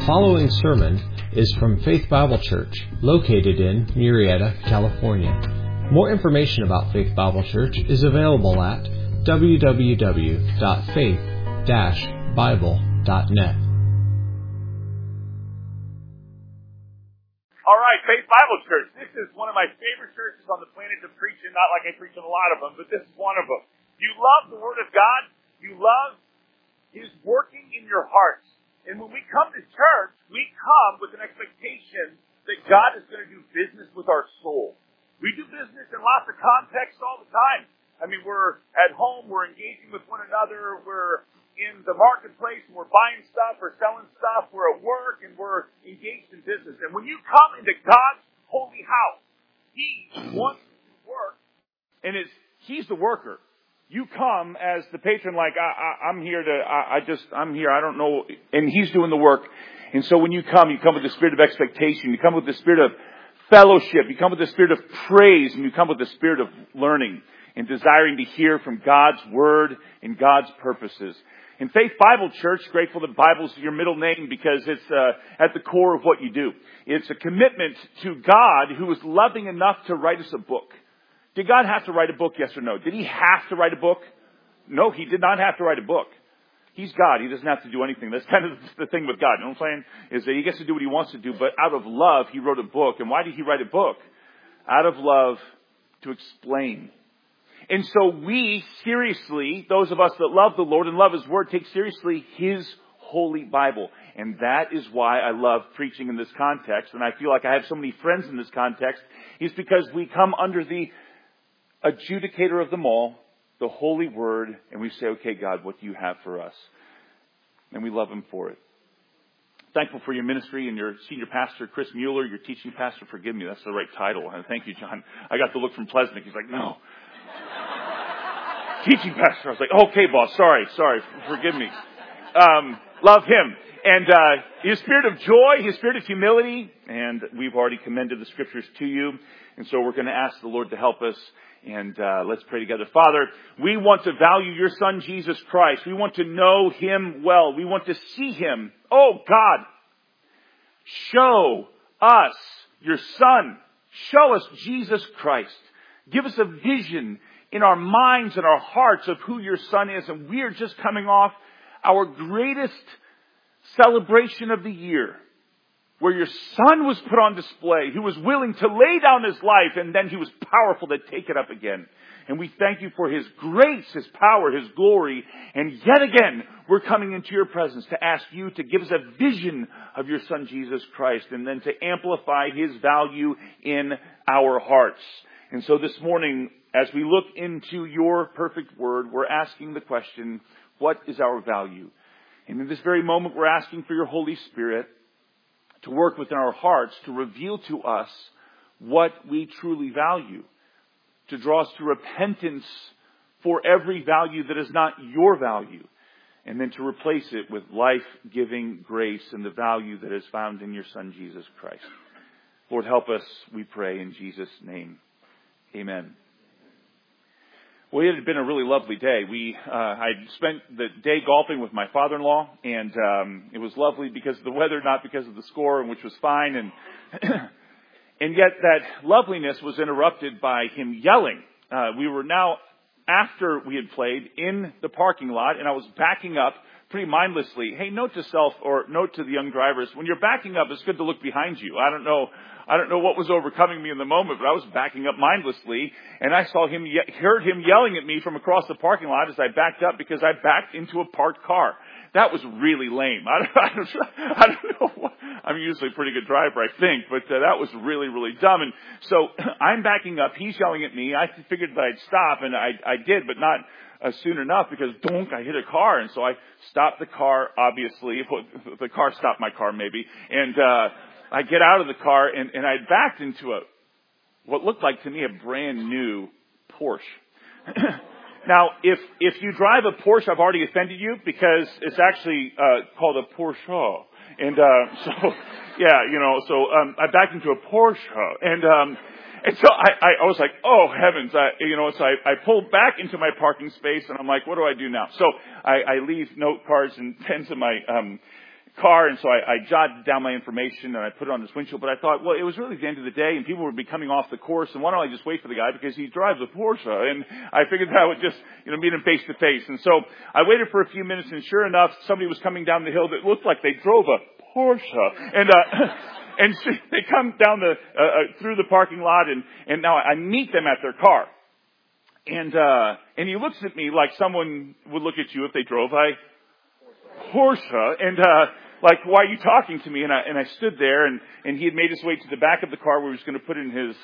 following sermon is from Faith Bible Church, located in Murrieta, California. More information about Faith Bible Church is available at www.faith-bible.net. All right, Faith Bible Church. This is one of my favorite churches on the planet to preach in. Not like I preach in a lot of them, but this is one of them. You love the Word of God. You love His working in your hearts. And when we come to church, we come with an expectation that God is going to do business with our soul. We do business in lots of contexts all the time. I mean, we're at home, we're engaging with one another, we're in the marketplace, and we're buying stuff or selling stuff, we're at work, and we're engaged in business. And when you come into God's holy house, He wants to work, and He's the worker. You come as the patron, like, I'm here, I don't know, and He's doing the work. And so when you come with the spirit of expectation, you come with the spirit of fellowship, you come with the spirit of praise, and you come with the spirit of learning and desiring to hear from God's Word and God's purposes. In Faith Bible Church, grateful that Bible's your middle name because it's at the core of what you do. It's a commitment to God who is loving enough to write us a book. Did God have to write a book, yes or no? Did He have to write a book? No, He did not have to write a book. He's God. He doesn't have to do anything. That's kind of the thing with God. You know what I'm saying? Is that He gets to do what He wants to do, but out of love, He wrote a book. And why did He write a book? Out of love, to explain. And so we, seriously, those of us that love the Lord and love His Word, take seriously His Holy Bible. And that is why I love preaching in this context. And I feel like I have so many friends in this context, is because we come under the adjudicator of them all, the Holy Word, and we say, okay, God, what do you have for us? And we love Him for it. Thankful for your ministry and your senior pastor, Chris Mueller, your teaching pastor. Forgive me, that's the right title. And thank you, John. I got the look from Plesnick. He's like, no. Teaching pastor. I was like, okay, boss, sorry, forgive me. Love him. And His spirit of joy, His spirit of humility, and we've already commended the Scriptures to you. And so we're going to ask the Lord to help us. And let's pray together. Father, we want to value your Son, Jesus Christ. We want to know Him well. We want to see Him. Oh, God, show us your Son. Show us Jesus Christ. Give us a vision in our minds and our hearts of who your Son is. And we are just coming off our greatest celebration of the year, where your Son was put on display, who was willing to lay down His life, and then He was powerful to take it up again. And we thank you for His grace, His power, His glory. And yet again, we're coming into your presence to ask you to give us a vision of your Son, Jesus Christ, and then to amplify His value in our hearts. And so this morning, as we look into your perfect word, we're asking the question, what is our value? And in this very moment, we're asking for your Holy Spirit to work within our hearts, to reveal to us what we truly value, to draw us to repentance for every value that is not your value, and then to replace it with life-giving grace and the value that is found in your Son, Jesus Christ. Lord, help us, we pray, in Jesus' name. Amen. Well, it had been a really lovely day. I spent the day golfing with my father-in-law, and it was lovely because of the weather, not because of the score, which was fine. And and yet that loveliness was interrupted by him yelling. We were now, after we had played, in the parking lot, and I was backing up pretty mindlessly. Hey, note to self, or note to the young drivers, when you're backing up, it's good to look behind you. I don't know what was overcoming me in the moment, but I was backing up mindlessly, and I heard him yelling at me from across the parking lot as I backed up because I backed into a parked car. That was really lame. I don't know. I'm usually a pretty good driver, I think, but that was really, really dumb. And so I'm backing up. He's yelling at me. I figured that I'd stop, and I did, but not soon enough because I hit a car. And so I stopped the car, obviously. The car stopped my car, maybe. And I get out of the car, and I backed into what looked like to me a brand new Porsche. Now, if you drive a Porsche, I've already offended you because it's actually called a Porsche. And so I backed into a Porsche. And so I was like, oh heavens, so I pulled back into my parking space, and I'm like, what do I do now? So I leave note cards and pens in my car, and so I jotted down my information and I put it on this windshield. But I thought, well, it was really the end of the day, and people would be coming off the course, and why don't I just wait for the guy because he drives a Porsche? And I figured that I would just, meet him face to face. And so I waited for a few minutes, and sure enough, somebody was coming down the hill that looked like they drove a Porsche, and they come down through the parking lot, and now I meet them at their car, and he looks at me like someone would look at you if they drove a Porsche, and like, why are you talking to me? And I stood there, and he had made his way to the back of the car where he was going to put in his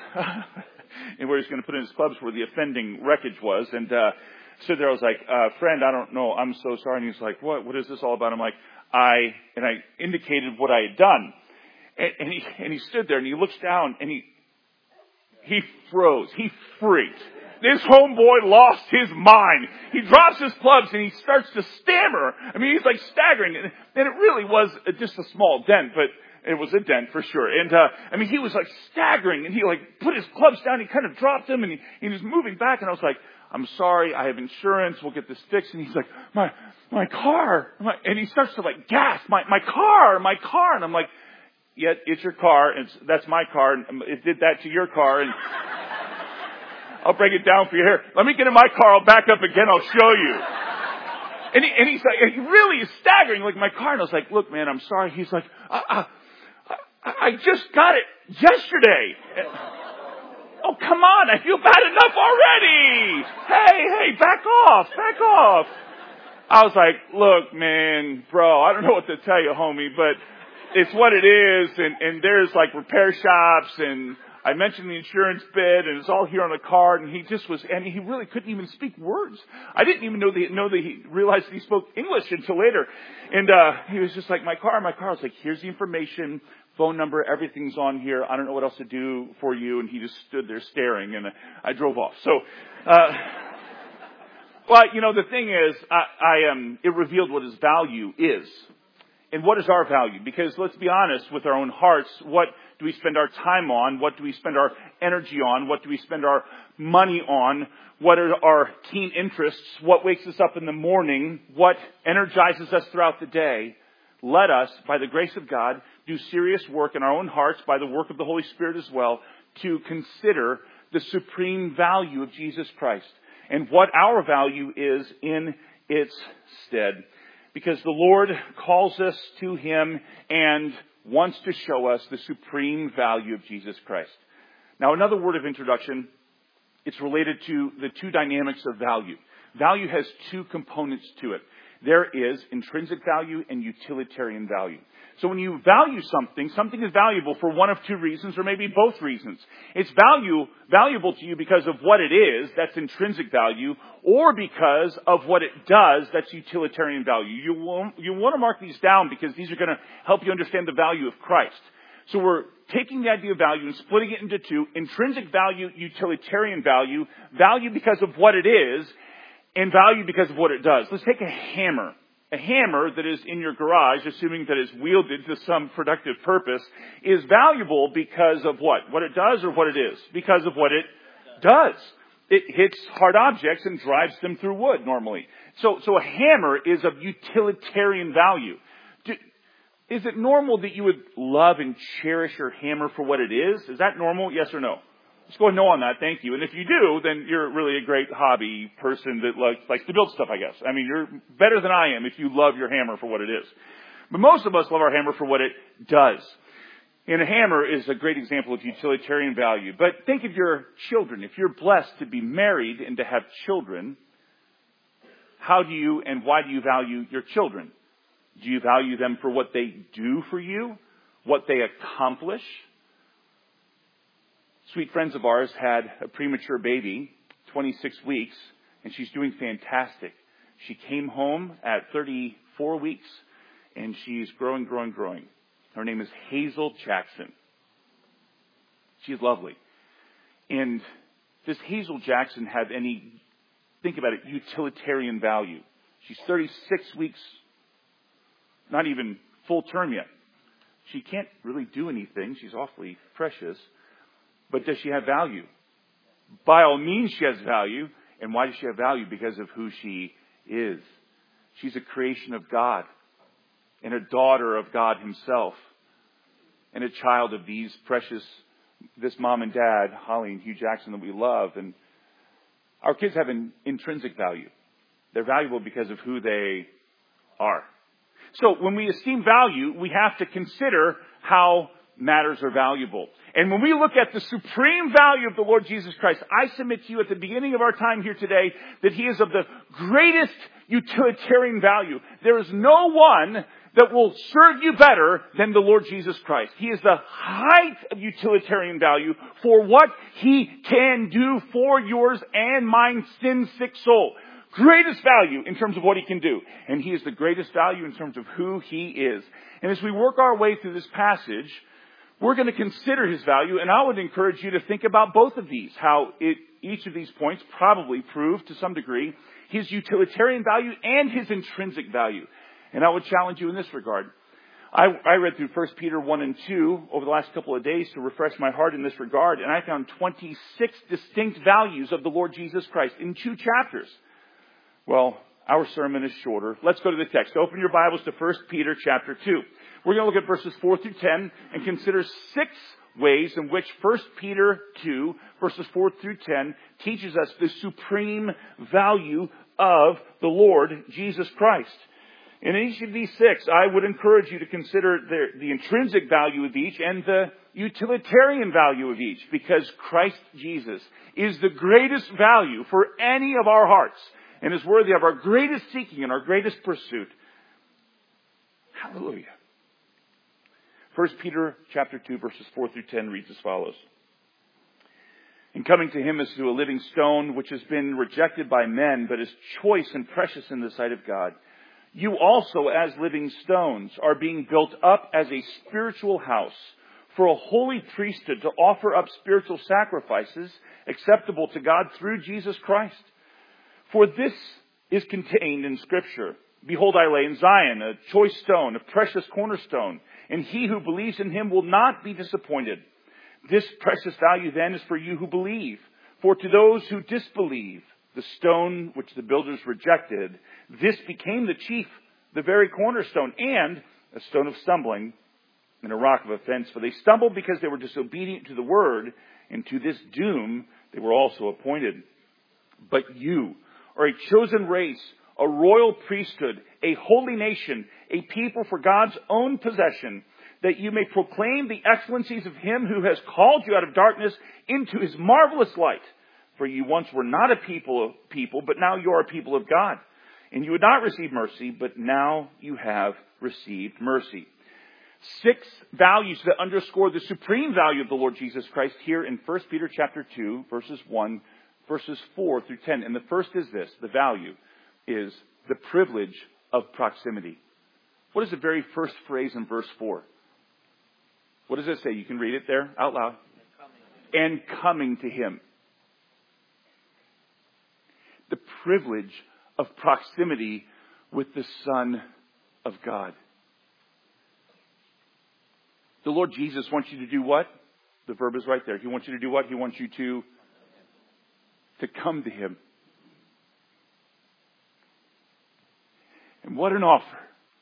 clubs where the offending wreckage was, and stood there. I was like, friend, I don't know, I'm so sorry. And he was like, what is this all about? I'm like, I indicated what I had done, and he stood there, and he looks down, and he froze, he freaked. This homeboy lost his mind. He drops his clubs and he starts to stammer. I mean, he's like staggering. And it really was just a small dent, but it was a dent for sure. And, he was like staggering, and he like put his clubs down. He kind of dropped them, and he was moving back. And I was like, I'm sorry, I have insurance. We'll get this fixed. And he's like, my car. And he starts to like gasp, my car. And I'm like, yeah, it's your car. That's my car. And it did that to your car. And I'll break it down for you here. Let me get in my car. I'll back up again. I'll show you. And he's like, he really is staggering, like, my car. And I was like, look, man, I'm sorry. He's like, I just got it yesterday. Oh, come on. I feel bad enough already. Hey, back off. I was like, look, man, bro, I don't know what to tell you, homie, but it's what it is. And there's like repair shops, and I mentioned the insurance bid, and it's all here on the card, and he really couldn't even speak words. I didn't even know that he realized that he spoke English until later. And he was just like, my car. I was like, here's the information, phone number, everything's on here. I don't know what else to do for you. And he just stood there staring, and I drove off. So, the thing is, it revealed what his value is. And what is our value? Because let's be honest with our own hearts, what do we spend our time on? What do we spend our energy on? What do we spend our money on? What are our keen interests? What wakes us up in the morning? What energizes us throughout the day? Let us, by the grace of God, do serious work in our own hearts, by the work of the Holy Spirit as well, to consider the supreme value of Jesus Christ and what our value is in its stead. Because the Lord calls us to Him and wants to show us the supreme value of Jesus Christ. Now, another word of introduction, it's related to the two dynamics of value. Value has two components to it. There is intrinsic value and utilitarian value. So when you value something is valuable for one of two reasons, or maybe both reasons. It's valuable to you because of what it is, that's intrinsic value, or because of what it does, that's utilitarian value. You want to mark these down because these are going to help you understand the value of Christ. So we're taking the idea of value and splitting it into two: intrinsic value, utilitarian value, value because of what it is, and value because of what it does. Let's take a hammer. A hammer that is in your garage, assuming that it's wielded to some productive purpose, is valuable because of what? What it does, or what it is? Because of what it does. It hits hard objects and drives them through wood normally. So a hammer is of utilitarian value. Is it normal that you would love and cherish your hammer for what it is? Is that normal? Yes or no? Just go no on that, thank you. And if you do, then you're really a great hobby person that likes to build stuff, I guess. I mean, you're better than I am if you love your hammer for what it is. But most of us love our hammer for what it does. And a hammer is a great example of utilitarian value. But think of your children. If you're blessed to be married and to have children, how do you and why do you value your children? Do you value them for what they do for you? What they accomplish? Sweet friends of ours had a premature baby, 26 weeks, and she's doing fantastic. She came home at 34 weeks, and she's growing. Her name is Hazel Jackson. She's lovely. And does Hazel Jackson have any, think about it, utilitarian value? She's 36 weeks, not even full term yet. She can't really do anything. She's awfully precious. But does she have value? By all means, she has value. And why does she have value? Because of who she is. She's a creation of God. and a daughter of God himself, and a child of this mom and dad, Holly and Hugh Jackson, that we love. And our kids have an intrinsic value. They're valuable because of who they are. So when we esteem value, we have to consider how matters are valuable. And when we look at the supreme value of the Lord Jesus Christ, I submit to you at the beginning of our time here today that he is of the greatest utilitarian value. There is no one that will serve you better than the Lord Jesus Christ. He is the height of utilitarian value for what he can do for yours and mine sin-sick soul. Greatest value in terms of what he can do. And he is the greatest value in terms of who he is. And as we work our way through this passage, we're going to consider his value. And I would encourage you to think about both of these. How each of these points probably prove to some degree his utilitarian value and his intrinsic value. And I would challenge you in this regard. I read through 1 Peter 1 and 2 over the last couple of days to refresh my heart in this regard. And I found 26 distinct values of the Lord Jesus Christ in 2 chapters. Well, our sermon is shorter. Let's go to the text. Open your Bibles to 1 Peter chapter 2. We're going to look at verses 4 through 10 and consider 6 ways in which 1 Peter 2, verses 4 through 10, teaches us the supreme value of the Lord Jesus Christ. In each of these 6, I would encourage you to consider the intrinsic value of each and the utilitarian value of each, because Christ Jesus is the greatest value for any of our hearts and is worthy of our greatest seeking and our greatest pursuit. Hallelujah. 1 Peter chapter 2, verses 4 through 10 reads as follows. "In coming to him as to a living stone, which has been rejected by men, but is choice and precious in the sight of God, you also, as living stones, are being built up as a spiritual house for a holy priesthood to offer up spiritual sacrifices acceptable to God through Jesus Christ. For this is contained in Scripture. Behold, I lay in Zion a choice stone, a precious cornerstone, and he who believes in him will not be disappointed. This precious value then is for you who believe. For to those who disbelieve, the stone which the builders rejected, this became the very cornerstone, and a stone of stumbling and a rock of offense. For they stumbled because they were disobedient to the word, and to this doom they were also appointed. But you are a chosen race, a royal priesthood, a holy nation, a people for God's own possession, that you may proclaim the excellencies of him who has called you out of darkness into his marvelous light. For you once were not a people, but now you are a people of God. And you would not receive mercy, but now you have received mercy." 6 values that underscore the supreme value of the Lord Jesus Christ here in 1 Peter chapter 2, verses 4 through 10. And the first is this. The value is the privilege of proximity. What is the very first phrase in verse 4? What does it say? You can read it there out loud. And coming to him. The privilege of proximity with the Son of God. The Lord Jesus wants you to do what? The verb is right there. He wants you to do what? He wants you to come to him. And what an offer.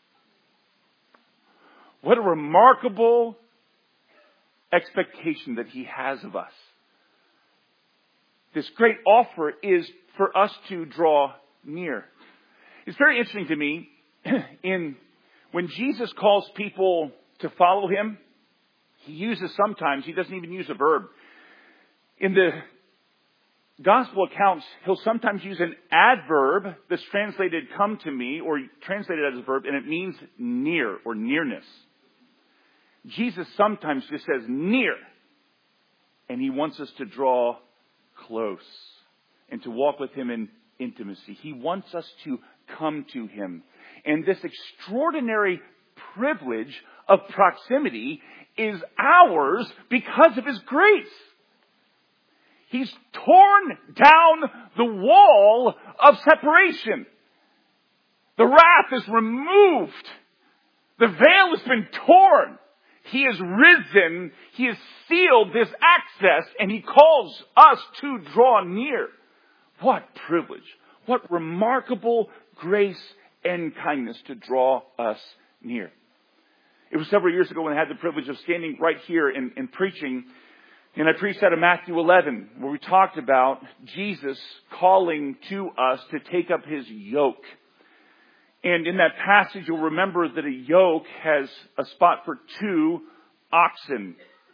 What a remarkable expectation that he has of us. This great offer is for us to draw near. It's very interesting to me when Jesus calls people to follow him, he doesn't even use a verb. In the gospel accounts, he'll sometimes use an adverb that's translated come to me or translated as a verb, and it means near or nearness. Jesus sometimes just says near, and he wants us to draw close and to walk with him in intimacy. He wants us to come to him. And this extraordinary privilege of proximity is ours because of his grace. He's torn down the wall of separation. The wrath is removed. The veil has been torn. He is risen. He has sealed this access, and he calls us to draw near. What privilege. What remarkable grace and kindness to draw us near. It was several years ago when I had the privilege of standing right here and preaching. And I preached out of Matthew 11, where we talked about Jesus calling to us to take up his yoke. And in that passage, you'll remember that a yoke has a spot for two oxen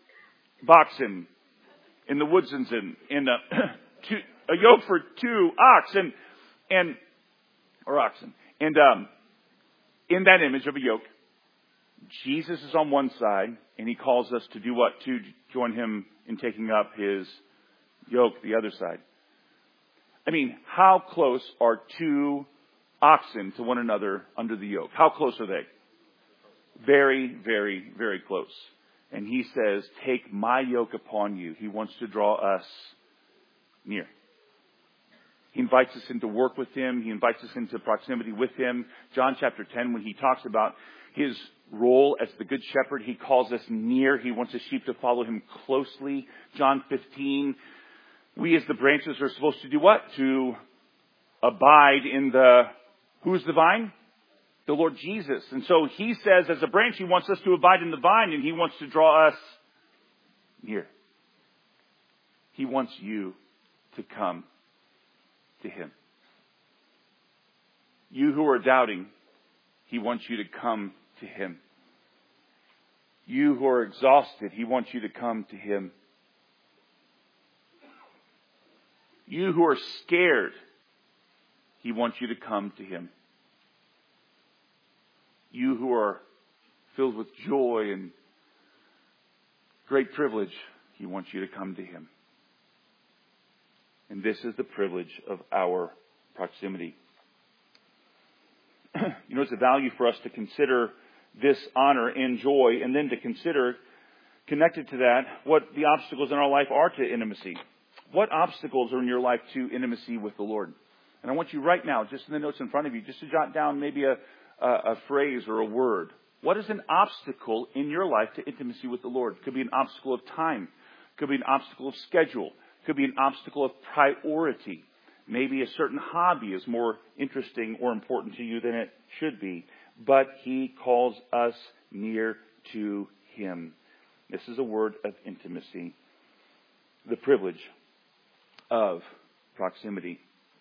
in the woodsens, and a yoke for two oxen. And in that image of a yoke, Jesus is on one side, and he calls us to do what? To join him in taking up his yoke, the other side. I mean, how close are two oxen to one another under the yoke? How close are they? Very, very, very close. And he says, take my yoke upon you. He wants to draw us near. He invites us into work with him. He invites us into proximity with him. John chapter 10, when he talks about his role as the good shepherd, he calls us near. He wants his sheep to follow him closely. John 15, we as the branches are supposed to do what? To abide in who's the vine? The Lord Jesus. And so he says, as a branch, he wants us to abide in the vine, and he wants to draw us near. He wants you to come to him. You who are doubting, he wants you to come to him. You who are exhausted, he wants you to come to him. You who are scared, he wants you to come to him. You who are filled with joy and great privilege, he wants you to come to him. And this is the privilege of our proximity. It's a value for us to consider this honor and joy, and then to consider, connected to that, what the obstacles in our life are to intimacy. What obstacles are in your life to intimacy with the Lord? And I want you right now, just in the notes in front of you, just to jot down maybe a phrase or a word. What is an obstacle in your life to intimacy with the Lord? It could be an obstacle of time. It could be an obstacle of schedule. It could be an obstacle of priority. Maybe a certain hobby is more interesting or important to you than it should be. But he calls us near to him. This is a word of intimacy. The privilege of proximity.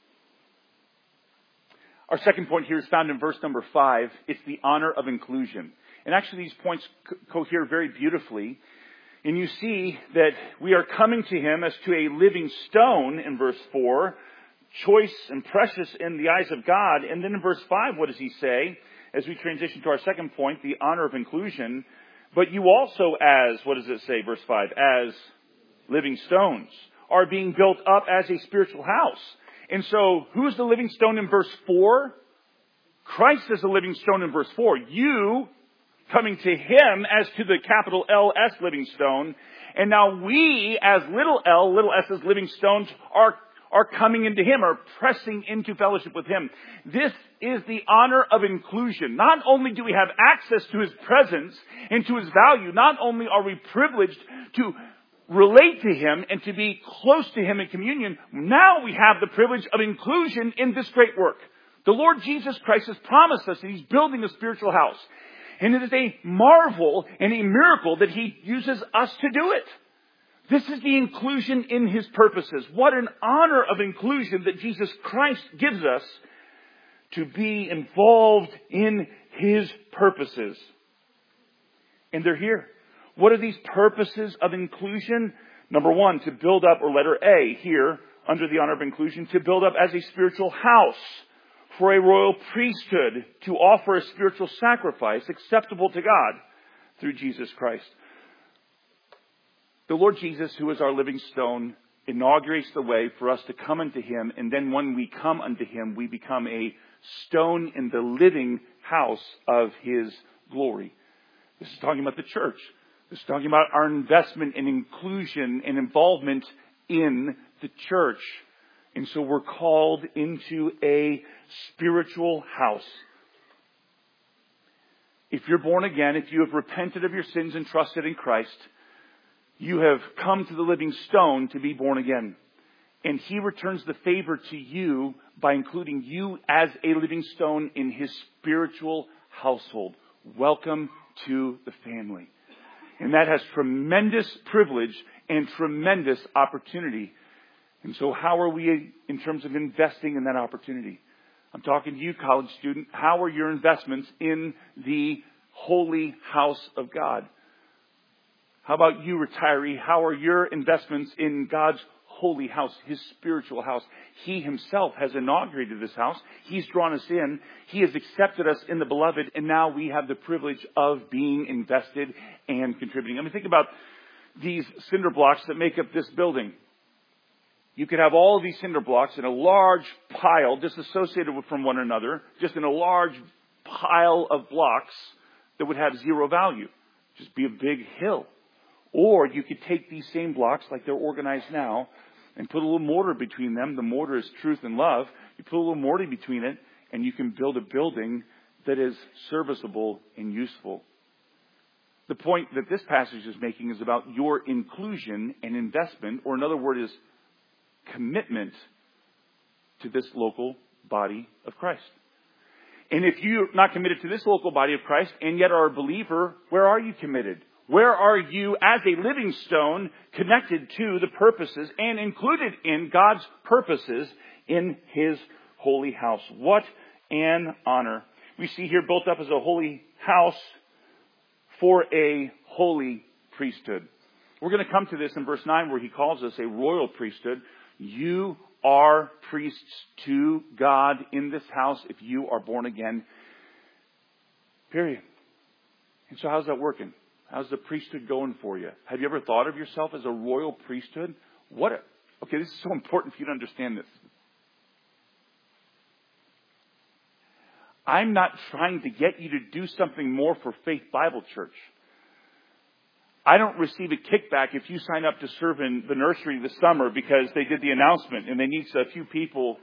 Our second point here is found in verse number 5. It's the honor of inclusion. And actually these points cohere very beautifully. And you see that we are coming to him as to a living stone in verse 4. Choice and precious in the eyes of God. And then in verse 5, what does he say? As we transition to our second point, the honor of inclusion. But you also as, what does it say, verse 5? As living stones are being built up as a spiritual house. And so, who's the living stone in verse 4? Christ is the living stone in verse 4. You coming to him as to the capital L-S living stone. And now we as little l, little s as living stones are coming into him, are pressing into fellowship with him. This is the honor of inclusion. Not only do we have access to his presence and to his value, not only are we privileged to relate to him and to be close to him in communion, now we have the privilege of inclusion in this great work. The Lord Jesus Christ has promised us that he's building a spiritual house. And it is a marvel and a miracle that he uses us to do it. This is the inclusion in his purposes. What an honor of inclusion that Jesus Christ gives us to be involved in his purposes. And they're here. What are these purposes of inclusion? Number one, to build up, or letter A here, under the honor of inclusion, to build up as a spiritual house for a royal priesthood, to offer a spiritual sacrifice acceptable to God through Jesus Christ. The Lord Jesus, who is our living stone, inaugurates the way for us to come unto him. And then when we come unto him, we become a stone in the living house of his glory. This is talking about the church. This is talking about our investment in inclusion and involvement in the church. And so we're called into a spiritual house. If you're born again, if you have repented of your sins and trusted in Christ, you have come to the living stone to be born again. And he returns the favor to you by including you as a living stone in his spiritual household. welcome to the family. And that has tremendous privilege and tremendous opportunity. And so how are we in terms of investing in that opportunity? I'm talking to you, college student. How are your investments in the holy house of God? How about you, retiree? How are your investments in God's holy house, His spiritual house? He Himself has inaugurated this house. He's drawn us in. He has accepted us in the beloved. And now we have the privilege of being invested and contributing. I mean, think about these cinder blocks that make up this building. You could have all of these cinder blocks in a large pile, disassociated from one another, just in a large pile of blocks that would have zero value. Just be a big hill. Or you could take these same blocks, like they're organized now, and put a little mortar between them. The mortar is truth and love. You put a little mortar between it, and you can build a building that is serviceable and useful. The point that this passage is making is about your inclusion and investment, or another word is commitment to this local body of Christ. And if you're not committed to this local body of Christ and yet are a believer, where are you committed? Where are you as a living stone connected to the purposes and included in God's purposes in His holy house? What an honor. We see here built up as a holy house for a holy priesthood. We're going to come to this in verse 9 where he calls us a royal priesthood. You are priests to God in this house if you are born again. Period. And so how's that working? How's the priesthood going for you? Have you ever thought of yourself as a royal priesthood? Okay, this is so important for you to understand this. I'm not trying to get you to do something more for Faith Bible Church. I don't receive a kickback if you sign up to serve in the nursery this summer because they did the announcement and they need a few people.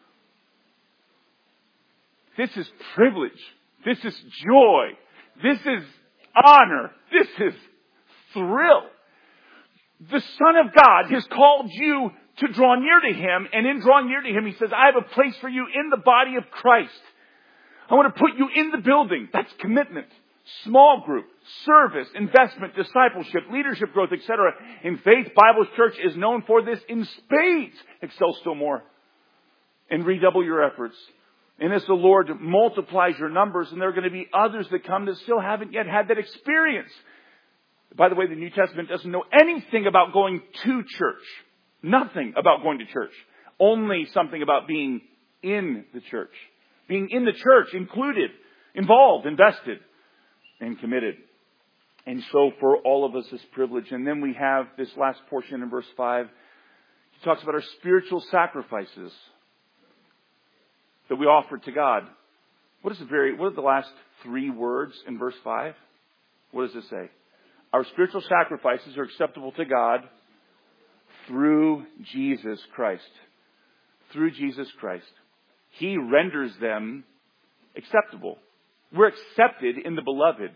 This is privilege. This is joy. This is honor. This is thrill. The Son of God has called you to draw near to Him, and in drawing near to Him, He says, I have a place for you in the body of Christ. I want to put you in the building. That's commitment. Small group, service, investment, discipleship, leadership growth, etc. And Faith Bible Church is known for this in spades. Excel still more. And redouble your efforts. And as the Lord multiplies your numbers, and there are going to be others that come that still haven't yet had that experience. By the way, the New Testament doesn't know anything about going to church. Nothing about going to church. Only something about being in the church. Being in the church, included, involved, invested, and committed. And so for all of us, this privilege. And then we have this last portion in verse 5. He talks about our spiritual sacrifices that we offer to God. What are the last three words in verse 5? What does it say? Our spiritual sacrifices are acceptable to God through Jesus Christ. Through Jesus Christ. He renders them acceptable. We're accepted in the beloved.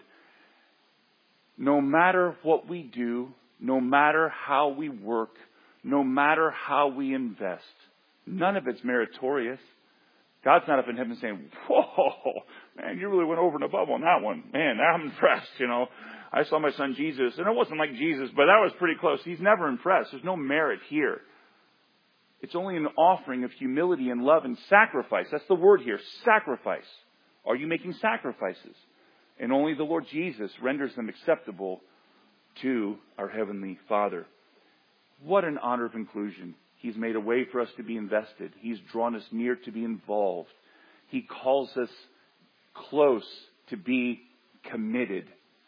No matter what we do, no matter how we work, no matter how we invest, none of it's meritorious. God's not up in heaven saying, whoa, man, you really went over and above on that one. Man, I'm impressed, I saw my son Jesus, and it wasn't like Jesus, but that was pretty close. He's never impressed. There's no merit here. It's only an offering of humility and love and sacrifice. That's the word here, sacrifice. Are you making sacrifices? And only the Lord Jesus renders them acceptable to our Heavenly Father. What an honor of inclusion. He's made a way for us to be invested. He's drawn us near to be involved. He calls us close to be committed.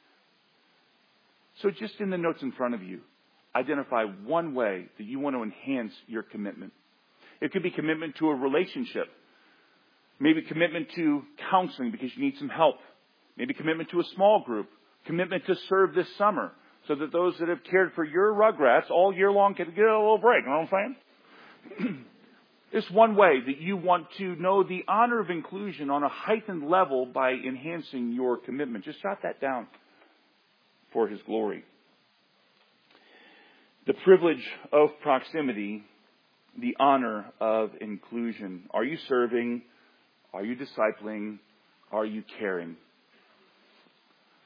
So just in the notes in front of you, identify one way that you want to enhance your commitment. It could be commitment to a relationship. Maybe commitment to counseling because you need some help. Maybe commitment to a small group. Commitment to serve this summer so that those that have cared for your rugrats all year long can get a little break. You know what I'm saying? It's one way that you want to know the honor of inclusion on a heightened level by enhancing your commitment. Just jot that down for His glory. The privilege of proximity, the honor of inclusion. Are you serving? Are you discipling? Are you caring?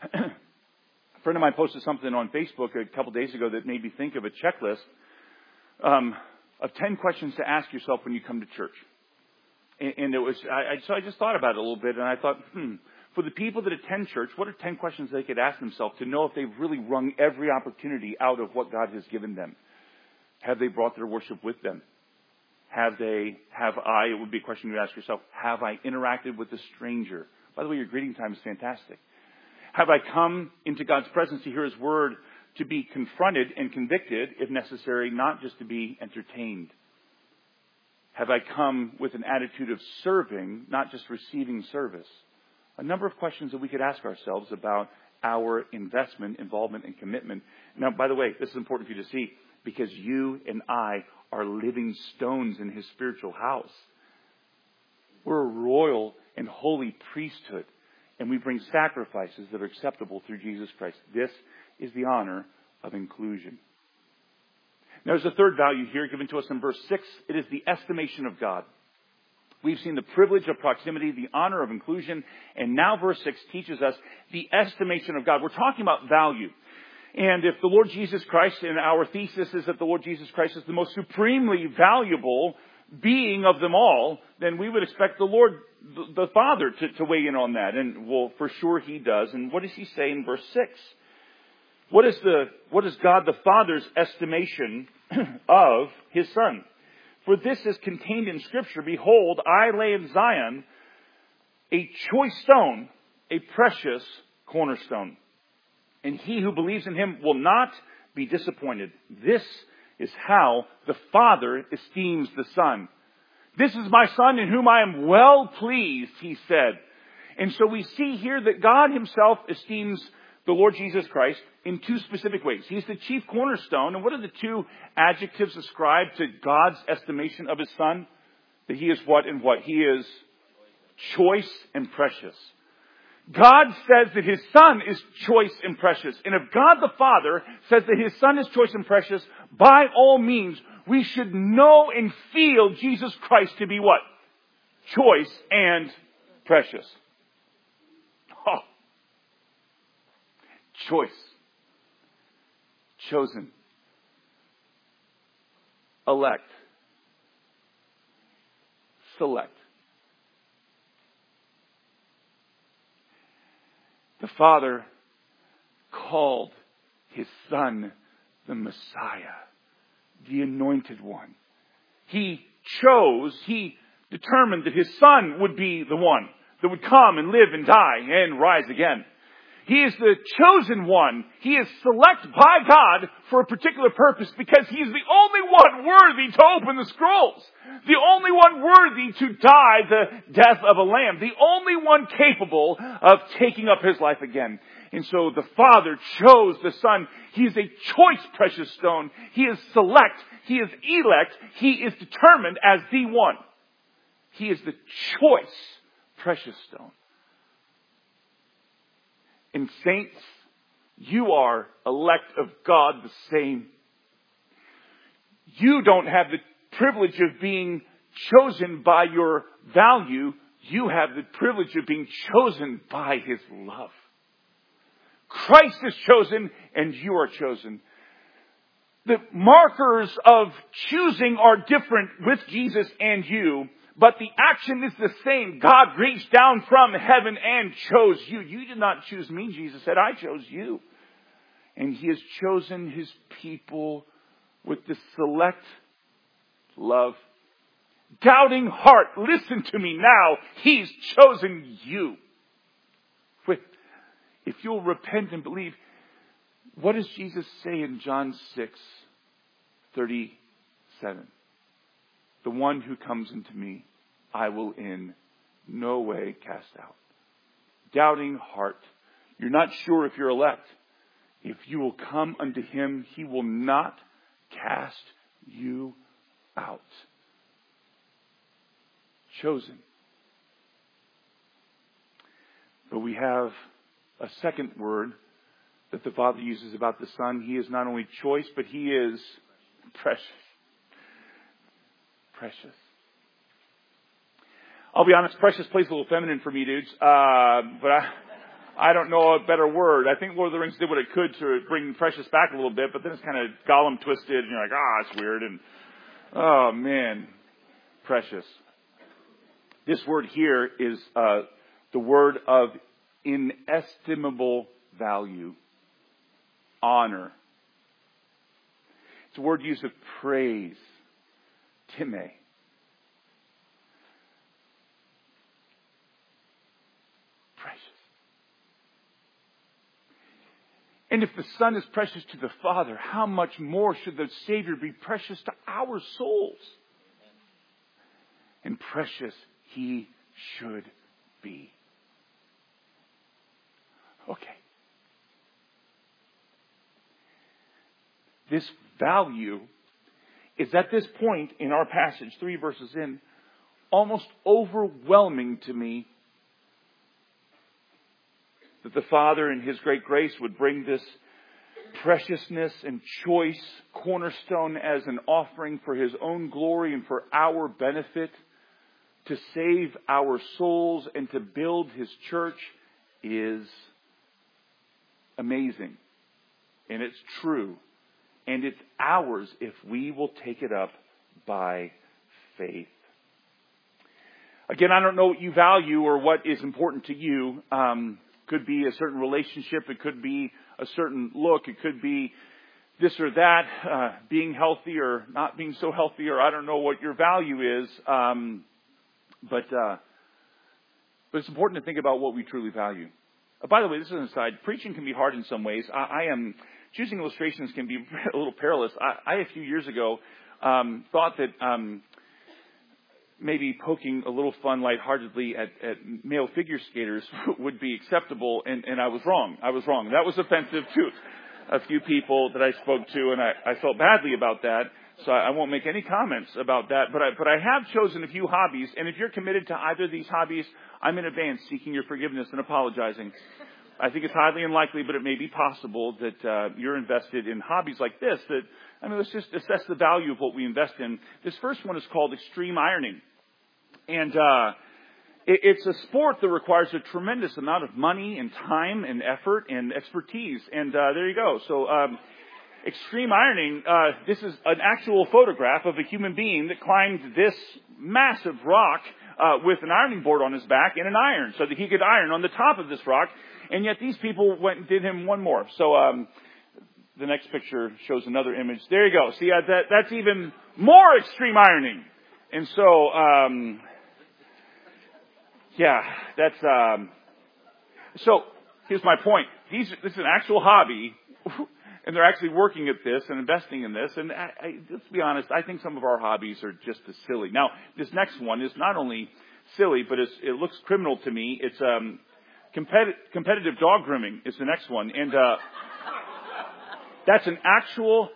A friend of mine posted something on Facebook a couple days ago that made me think of a checklist of 10 questions to ask yourself when you come to church. And it was, so I just thought about it a little bit, and I thought, for the people that attend church, what are 10 questions they could ask themselves to know if they've really wrung every opportunity out of what God has given them? Have they brought their worship with them? It would be a question you ask yourself, have I interacted with a stranger? By the way, your greeting time is fantastic. Have I come into God's presence to hear His Word, to be confronted and convicted, if necessary, not just to be entertained? Have I come with an attitude of serving, not just receiving service? A number of questions that we could ask ourselves about our investment, involvement, and commitment. Now, by the way, this is important for you to see, because you and I are living stones in His spiritual house. We're a royal and holy priesthood, and we bring sacrifices that are acceptable through Jesus Christ. This is the honor of inclusion. Now, there's a third value here given to us in verse 6. It is the estimation of God. We've seen the privilege of proximity, the honor of inclusion, and now verse 6 teaches us the estimation of God. We're talking about value. And if the Lord Jesus Christ, and our thesis is that the Lord Jesus Christ is the most supremely valuable being of them all, then we would expect the Lord, the Father, to weigh in on that. And, well, for sure He does. And what does He say in verse 6? What is God the Father's estimation of His Son? For this is contained in Scripture. Behold, I lay in Zion a choice stone, a precious cornerstone. And he who believes in Him will not be disappointed. This is how the Father esteems the Son. This is my Son in whom I am well pleased, He said. And so we see here that God Himself esteems the Lord Jesus Christ in two specific ways. He's the chief cornerstone. And what are the two adjectives ascribed to God's estimation of His Son? That He is what and what? He is choice and precious. God says that His Son is choice and precious. And if God the Father says that His Son is choice and precious, by all means, we should know and feel Jesus Christ to be what? Choice and precious. Oh. Choice. Chosen. Elect. Select. The Father called His Son the Messiah, the Anointed One. He determined that His Son would be the one that would come and live and die and rise again. He is the chosen one. He is selected by God for a particular purpose because He is the only one worthy to open the scrolls. The only one worthy to die the death of a lamb. The only one capable of taking up His life again. And so the Father chose the Son. He is a choice precious stone. He is select. He is elect. He is determined as the one. He is the choice precious stone. And saints, you are elect of God the same. You don't have the privilege of being chosen by your value. You have the privilege of being chosen by His love. Christ is chosen and you are chosen. The markers of choosing are different with Jesus and you. But the action is the same. God reached down from heaven and chose you. You did not choose me, Jesus said. I chose you. And He has chosen His people with the select love. Doubting heart, listen to me now. He's chosen you. If you'll repent and believe, what does Jesus say in John 6:37? The one who comes into me, I will in no way cast out. Doubting heart. You're not sure if you're elect. If you will come unto Him, He will not cast you out. Chosen. But we have a second word that the Father uses about the Son. He is not only choice, but He is precious. Precious. I'll be honest, precious plays a little feminine for me, dudes. But I don't know a better word. I think Lord of the Rings did what it could to bring Precious back a little bit, but then it's kind of Gollum twisted, and you're like, it's weird, and oh man, Precious. This word here is the word of inestimable value, honor. It's a word used with praise, time. Precious. And if the Son is precious to the Father, how much more should the Savior be precious to our souls? And precious He should be. Okay. This value is at this point in our passage, 3 verses in, almost overwhelming to me that the Father in His great grace would bring this preciousness and choice cornerstone as an offering for His own glory and for our benefit, to save our souls and to build His church is amazing. And it's true. And it's ours if we will take it up by faith. Again, I don't know what you value or what is important to you. Could be a certain relationship. It could be a certain look. It could be this or that, being healthy or not being so healthy, or I don't know what your value is. But it's important to think about what we truly value. By the way, this is an aside. Preaching can be hard in some ways. Choosing illustrations can be a little perilous. I a few years ago, thought that maybe poking a little fun lightheartedly at male figure skaters would be acceptable, and I was wrong. That was offensive to a few people that I spoke to, and I felt badly about that. So I won't make any comments about that. But I have chosen a few hobbies, and if you're committed to either of these hobbies, I'm in advance seeking your forgiveness and apologizing. I think it's highly unlikely, but it may be possible that you're invested in hobbies like this. Let's just assess the value of what we invest in. This first one is called extreme ironing. And it's a sport that requires a tremendous amount of money and time and effort and expertise. And there you go. So extreme ironing, this is an actual photograph of a human being that climbed this massive rock with an ironing board on his back and an iron so that he could iron on the top of this rock. And yet these people went and did him one more. So the next picture shows another image. There you go. See, that's even more extreme ironing. And so, so here's my point. This is an actual hobby, and they're actually working at this and investing in this. And let's be honest, I think some of our hobbies are just as silly. Now, this next one is not only silly, but it looks criminal to me. It's competitive dog grooming is the next one. And that's an actual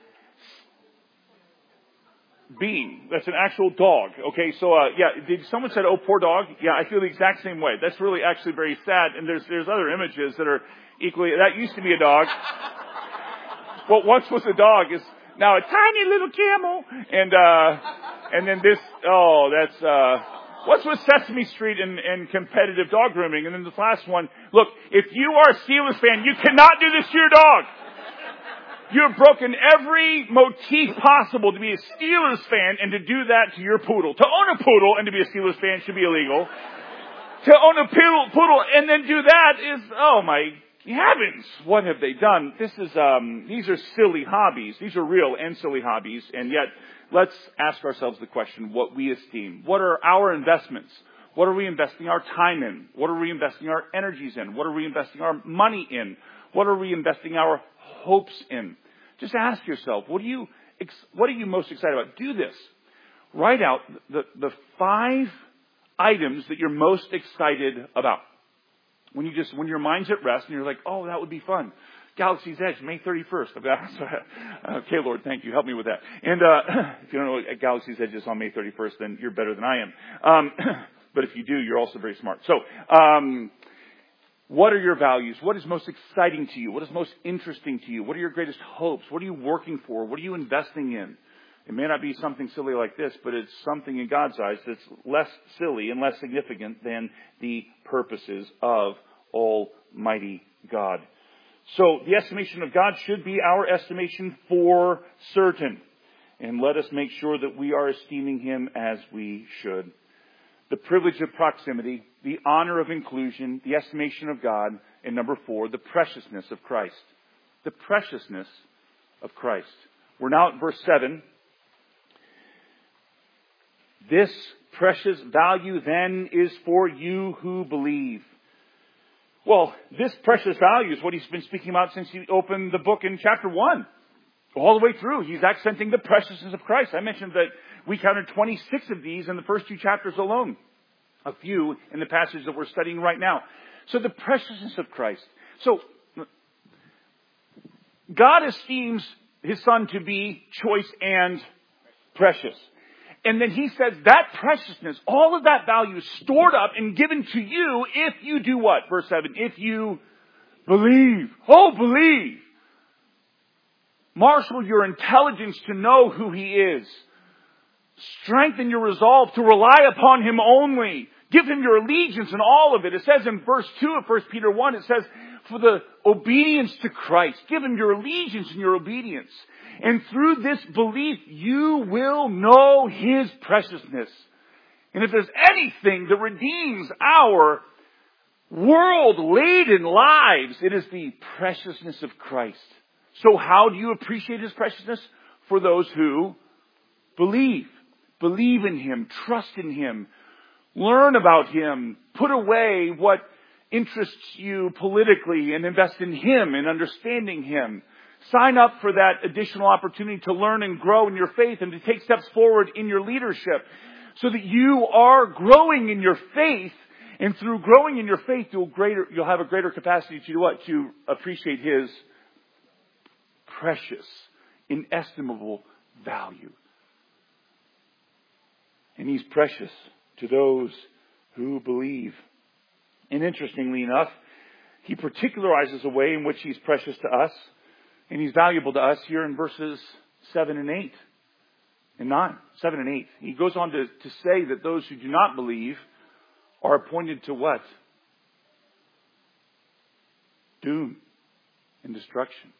being. That's an actual dog. Okay, so did someone said, "Oh, poor dog"? Yeah, I feel the exact same way. That's really actually very sad. And there's other images that are equally. That used to be a dog. What once was a dog is now a tiny little camel. And then this. Oh, that's. What's with Sesame Street and competitive dog grooming? And then this last one. Look, if you are a Steelers fan, you cannot do this to your dog. You have broken every motif possible to be a Steelers fan and to do that to your poodle. To own a poodle and to be a Steelers fan should be illegal. To own a poodle and then do that is, oh my heavens, what have they done? These are silly hobbies. These are real and silly hobbies. And yet, let's ask ourselves the question, what we esteem. What are our investments? What are we investing our time in? What are we investing our energies in? What are we investing our money in? What are we investing our hopes in? Just ask yourself, what are you most excited about? Do this. Write out the 5 items that you're most excited about. When your mind's at rest and you're like, oh, that would be fun. Galaxy's Edge, May 31st. Okay, Lord, thank you. Help me with that. And if you don't know what Galaxy's Edge is on May 31st, then you're better than I am. But if you do, you're also very smart. So, what are your values? What is most exciting to you? What is most interesting to you? What are your greatest hopes? What are you working for? What are you investing in? It may not be something silly like this, but it's something in God's eyes that's less silly and less significant than the purposes of all Almighty God. So the estimation of God should be our estimation for certain. And let us make sure that we are esteeming Him as we should. The privilege of proximity, the honor of inclusion, the estimation of God, and number 4, the preciousness of Christ. The preciousness of Christ. We're now at verse 7. This precious value then is for you who believe. Well, this precious value is what he's been speaking about since he opened the book in chapter 1. All the way through, he's accenting the preciousness of Christ. I mentioned that we counted 26 of these in the first 2 chapters alone. A few in the passage that we're studying right now. So the preciousness of Christ. So, God esteems His Son to be choice and precious. And then He says that preciousness, all of that value is stored up and given to you if you do what? Verse 7, if you believe. Oh, believe. Marshal your intelligence to know who He is. Strengthen your resolve to rely upon Him only. Give Him your allegiance in all of it. It says in verse 2 of 1 Peter 1, it says, for the obedience to Christ. Give Him your allegiance and your obedience. And through this belief, you will know His preciousness. And if there's anything that redeems our world-laden lives, it is the preciousness of Christ. So how do you appreciate His preciousness? For those who believe. Believe in Him. Trust in Him. Learn about Him. Put away what interests you politically and invest in Him and understanding Him. Sign up for that additional opportunity to learn and grow in your faith and to take steps forward in your leadership so that you are growing in your faith. And through growing in your faith, you'll have a greater capacity to do what? To appreciate His precious, inestimable value. And He's precious to those who believe. And interestingly enough, He particularizes a way in which He's precious to us and He's valuable to us here in verses 7 and 8 and 9. 7 and 8. He goes on to say that those who do not believe are appointed to what? Doom and destruction.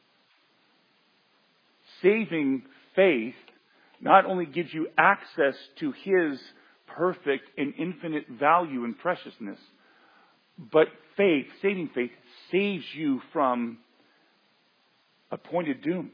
Saving faith not only gives you access to His perfect and infinite value and preciousness, but faith, saving faith, saves you from appointed doom.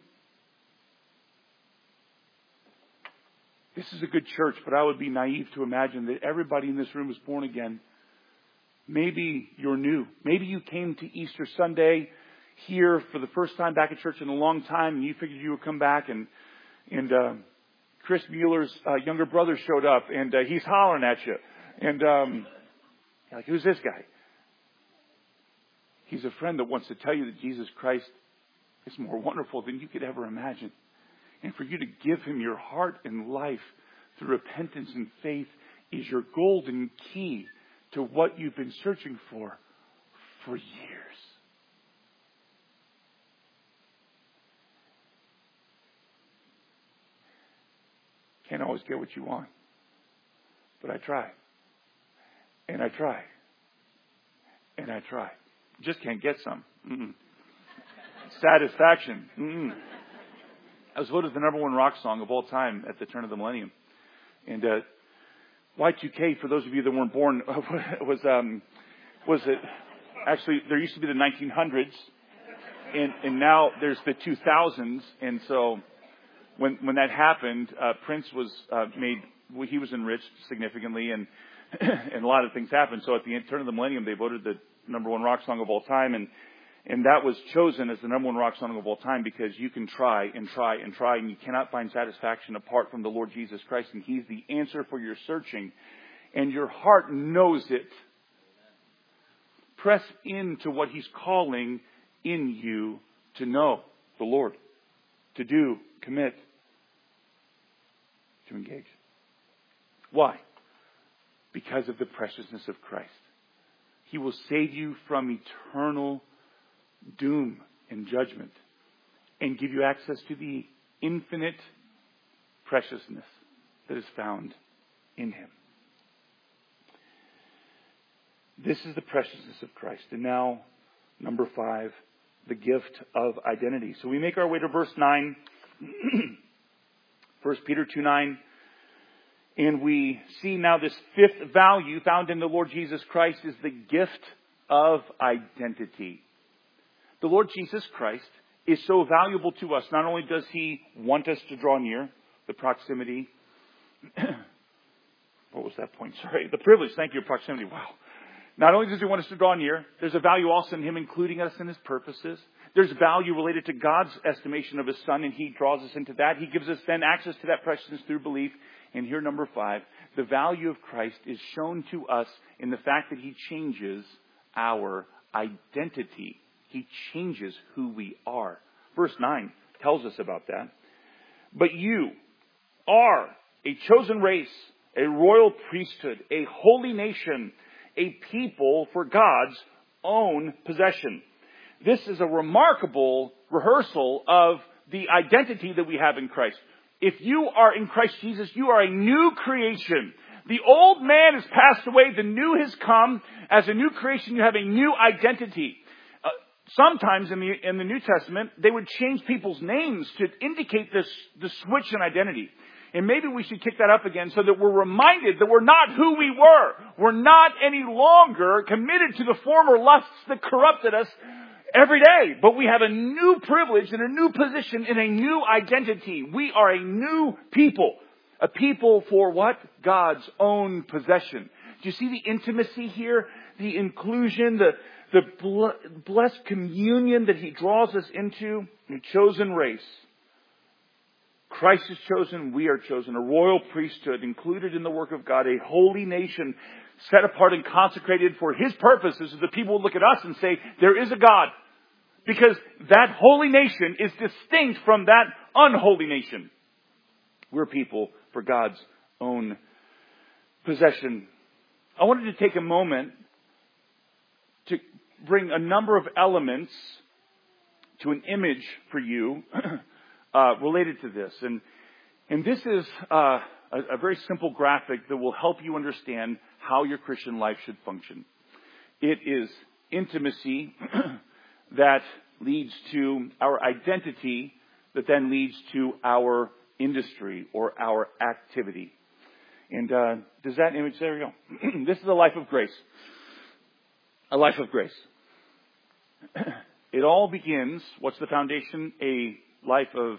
This is a good church, but I would be naive to imagine that everybody in this room is born again. Maybe you're new. Maybe you came to Easter Sunday here for the first time back at church in a long time, and you figured you would come back, and Chris Mueller's younger brother showed up, and he's hollering at you. And you're like, who's this guy? He's a friend that wants to tell you that Jesus Christ is more wonderful than you could ever imagine. And for you to give Him your heart and life through repentance and faith is your golden key to what you've been searching for years. Can't always get what you want. But I try. And I try. And I try. Just can't get some. Satisfaction. I was voted the number 1 rock song of all time at the turn of the millennium. And Y2K, for those of you that weren't born, was it actually, there used to be the 1900s, and now there's the 2000s. And so when that happened, Prince was he was enriched significantly, and a lot of things happened. So at the turn of the millennium, they voted the number 1 rock song of all time, and that was chosen as the number 1 rock song of all time because you can try and try and try, and you cannot find satisfaction apart from the Lord Jesus Christ, and He's the answer for your searching, and your heart knows it. Press into what He's calling in you to know the Lord, to do, commit, to engage. Why? Because of the preciousness of Christ. He will save you from eternal doom and judgment and give you access to the infinite preciousness that is found in Him. This is the preciousness of Christ. And now Number 5, the gift of identity. So we make our way to verse 9. 1 Peter 2:9. And we see now this 5th value found in the Lord Jesus Christ is the gift of identity. The Lord Jesus Christ is so valuable to us. Not only does He want us to draw near, the proximity. What was that point? Sorry. The privilege. Thank you, proximity. Wow. Not only does He want us to draw near, there's a value also in Him including us in His purposes. There's value related to God's estimation of His Son, and He draws us into that. He gives us then access to that preciousness through belief. And here, number 5, the value of Christ is shown to us in the fact that He changes our identity. He changes who we are. Verse 9 tells us about that. But you are a chosen race, a royal priesthood, a holy nation, a people for God's own possession. This is a remarkable rehearsal of the identity that we have in Christ. If you are in Christ Jesus, you are a new creation. The old man has passed away. The new has come. As a new creation, you have a new identity. Sometimes in the New Testament, they would change people's names to indicate the switch in identity. And maybe we should kick that up again so that we're reminded that we're not who we were. We're not any longer committed to the former lusts that corrupted us every day. But we have a new privilege and a new position and a new identity. We are a new people. A people for what? God's own possession. Do you see the intimacy here? The inclusion, the blessed communion that He draws us into? A chosen race. Christ is chosen, we are chosen. A royal priesthood included in the work of God. A holy nation set apart and consecrated for His purposes. So the people will look at us and say, there is a God. Because that holy nation is distinct from that unholy nation. We're people for God's own possession. I wanted to take a moment to bring a number of elements to an image for you related to this. And this is a very simple graphic that will help you understand how your Christian life should function. It is intimacy that leads to our identity, that then leads to our industry or our activity. And does that image, there we go. This is a life of grace. A life of grace. It all begins, what's the foundation? A life of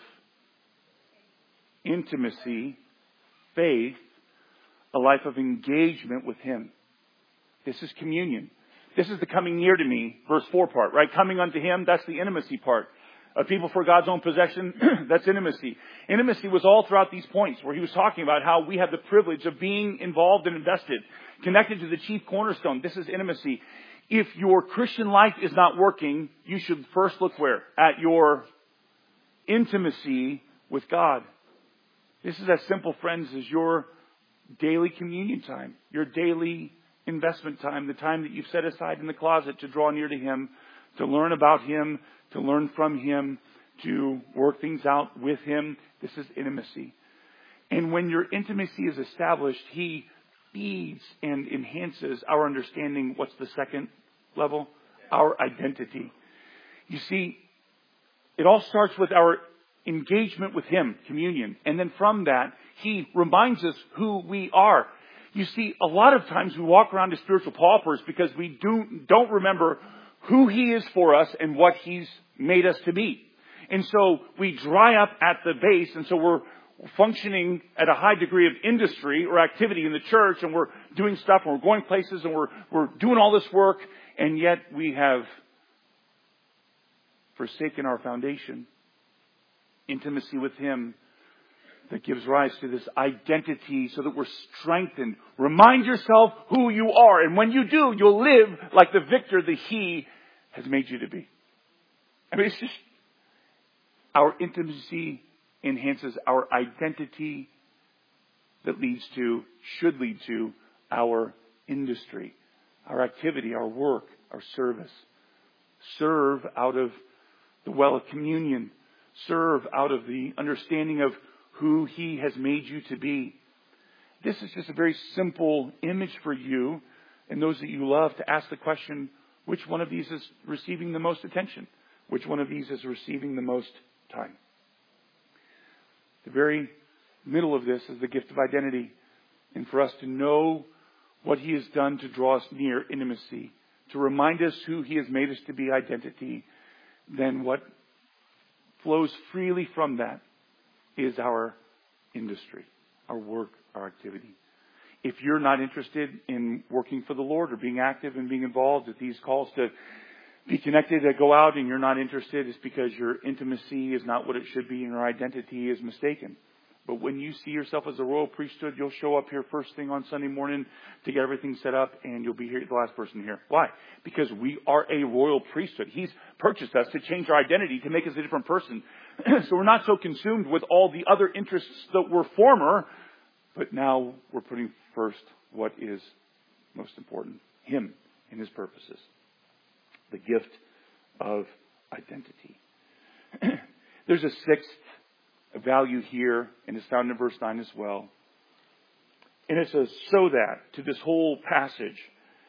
intimacy, faith, a life of engagement with Him. This is communion. This is the coming near to me, verse 4 part, right? Coming unto Him, that's the intimacy part. A people for God's own possession, that's intimacy. Intimacy was all throughout these points where he was talking about how we have the privilege of being involved and invested, connected to the chief cornerstone. This is intimacy. If your Christian life is not working, you should first look where? At your intimacy with God. This is as simple, friends, as your daily communion time, your daily investment time, the time that you've set aside in the closet to draw near to Him, to learn about Him, to learn from Him, to work things out with Him. This is intimacy. And when your intimacy is established, He feeds and enhances our understanding. What's the second level? Our identity. You see, it all starts with our engagement with Him, communion. And then from that, He reminds us who we are. You see, a lot of times we walk around as spiritual paupers because we don't remember who He is for us and what He's made us to be. And so we dry up at the base, and so we're functioning at a high degree of industry or activity in the church, and we're doing stuff, and we're going places, and we're doing all this work, and yet we have forsaken our foundation, intimacy with Him, that gives rise to this identity so that we're strengthened. Remind yourself who you are. And when you do, you'll live like the victor that He has made you to be. I mean, it's just our intimacy enhances our identity that should lead to our industry, our activity, our work, our service. Serve out of the well of communion. Serve out of the understanding of who He has made you to be. This is just a very simple image for you and those that you love to ask the question, Which one of these is receiving the most attention? Which one of these is receiving the most time? The very middle of this is the gift of identity. And for us to know what He has done to draw us near intimacy, to remind us who He has made us to be, identity, then what flows freely from that is our industry, our work, our activity. If you're not interested in working for the Lord or being active and being involved with these calls to be connected, to go out, and you're not interested, it's because your intimacy is not what it should be and your identity is mistaken. But when you see yourself as a royal priesthood, you'll show up here first thing on Sunday morning to get everything set up, and you'll be here the last person here. Why? Because we are a royal priesthood. He's purchased us to change our identity, to make us a different person. So we're not so consumed with all the other interests that were former, but now we're putting first what is most important, Him and His purposes. The gift of identity. There's a sixth value here, and it's found in verse 9 as well. And it says, so that, to this whole passage,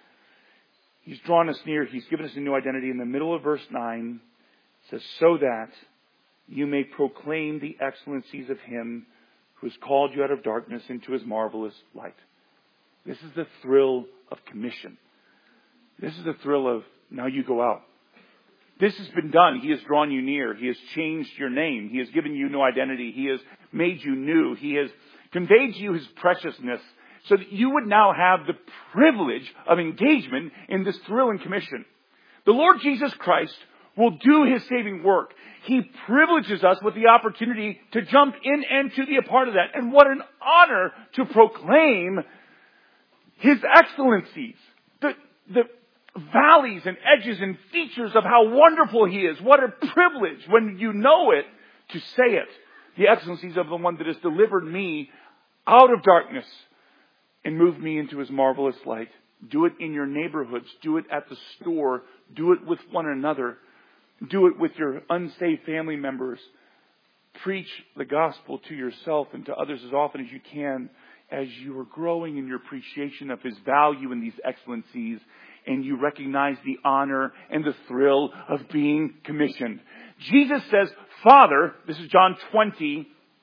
He's drawn us near, He's given us a new identity. In the middle of verse 9, it says, so that you may proclaim the excellencies of Him who has called you out of darkness into His marvelous light. This is the thrill of commission. This is the thrill of, now you go out. This has been done. He has drawn you near. He has changed your name. He has given you new identity. He has made you new. He has conveyed to you His preciousness so that you would now have the privilege of engagement in this thrill and commission. The Lord Jesus Christ will do His saving work. He privileges us with the opportunity to jump in and to be a part of that. And what an honor to proclaim His excellencies. The valleys and edges and features of how wonderful He is. What a privilege when you know it to say it. The excellencies of the one that has delivered me out of darkness and moved me into His marvelous light. Do it in your neighborhoods. Do it at the store. Do it with one another. Do it with your unsaved family members. Preach the gospel to yourself and to others as often as you can, as you are growing in your appreciation of His value in these excellencies, and you recognize the honor and the thrill of being commissioned. Jesus says, Father, this is John 20.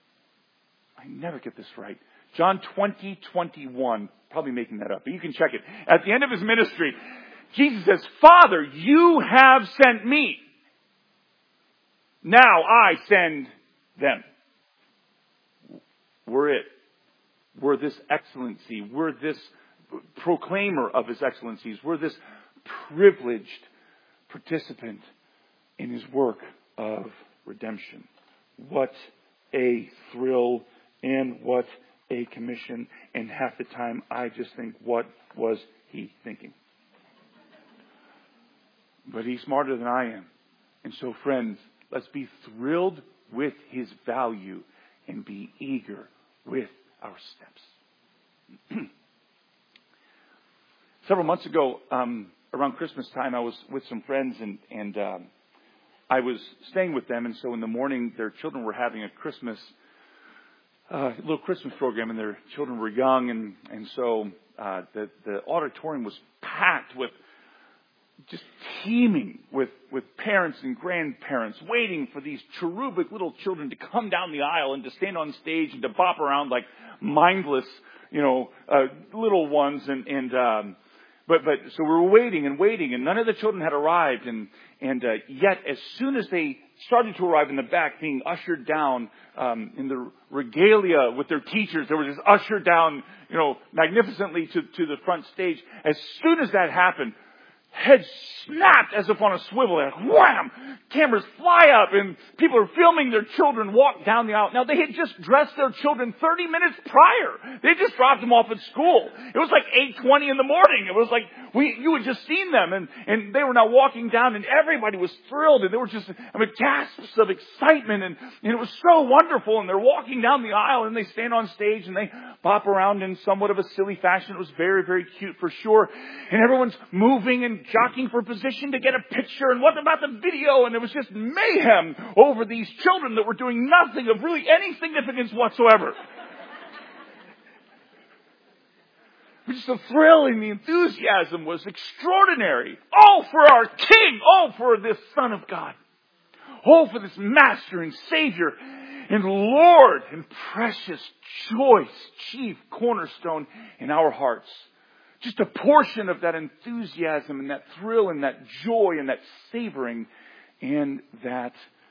I never get this right. John 20:21. Probably making that up, but you can check it. At the end of His ministry, Jesus says, Father, you have sent me. Now I send them. We're it. We're this excellency. We're this proclaimer of His excellencies. We're this privileged participant in His work of redemption. What a thrill and what a commission. And half the time I just think, what was He thinking? But He's smarter than I am. And so, friends, let's be thrilled with His value and be eager with our steps. Several months ago, around Christmas time, I was with some friends and I was staying with them. And so in the morning, their children were having a little Christmas program, and their children were young. And so the auditorium was packed with, just teeming with parents and grandparents waiting for these cherubic little children to come down the aisle and to stand on stage and to bop around like mindless, little ones. But so we were waiting, and none of the children had arrived. And yet, as soon as they started to arrive in the back, being ushered down in the regalia with their teachers, they were just ushered down, magnificently to the front stage. As soon as that happened, heads snapped as if on a swivel. And wham! Cameras fly up and people are filming their children walk down the aisle. Now, they had just dressed their children 30 minutes prior. They just dropped them off at school. It was like 8:20 in the morning. It was like you had just seen them, and they were now walking down, and everybody was thrilled, and they were just gasps of excitement, and it was so wonderful. And they're walking down the aisle, and they stand on stage, and they bop around in somewhat of a silly fashion. It was very, very cute for sure. And everyone's moving and jockeying for position to get a picture. And what about the video? And it was just mayhem over these children that were doing nothing of really any significance whatsoever. Just the thrill and the enthusiasm was extraordinary. Oh, for our King. Oh, for this Son of God. Oh, for this Master and Savior and Lord and precious, choice, chief cornerstone in our hearts. Just a portion of that enthusiasm and that thrill and that joy and that savoring and that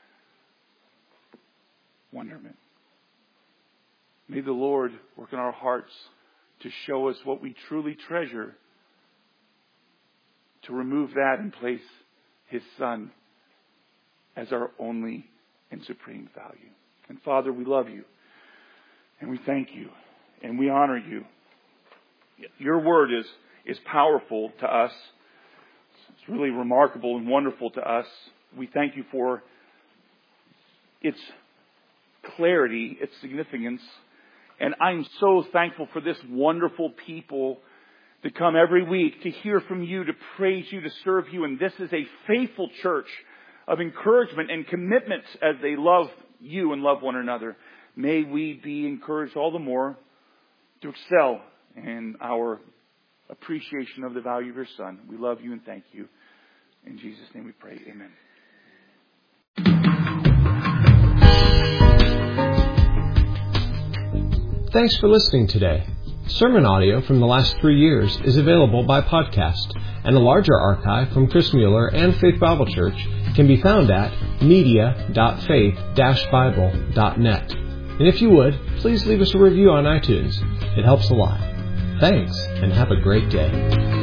wonderment. May the Lord work in our hearts to show us what we truly treasure, to remove that and place His Son as our only and supreme value. And Father, we love You, and we thank You, and we honor You. Your word is powerful to us. It's really remarkable and wonderful to us. We thank You for its clarity, its significance. And I'm so thankful for this wonderful people that come every week to hear from You, to praise You, to serve You. And this is a faithful church of encouragement and commitment as they love You and love one another. May we be encouraged all the more to excel in our appreciation of the value of Your Son. We love You and thank You. In Jesus' name we pray. Amen. Thanks for listening today. Sermon audio from the last 3 years is available by podcast, and a larger archive from Chris Mueller and Faith Bible Church can be found at media.faith-bible.net. And if you would, please leave us a review on iTunes. It helps a lot. Thanks, and have a great day.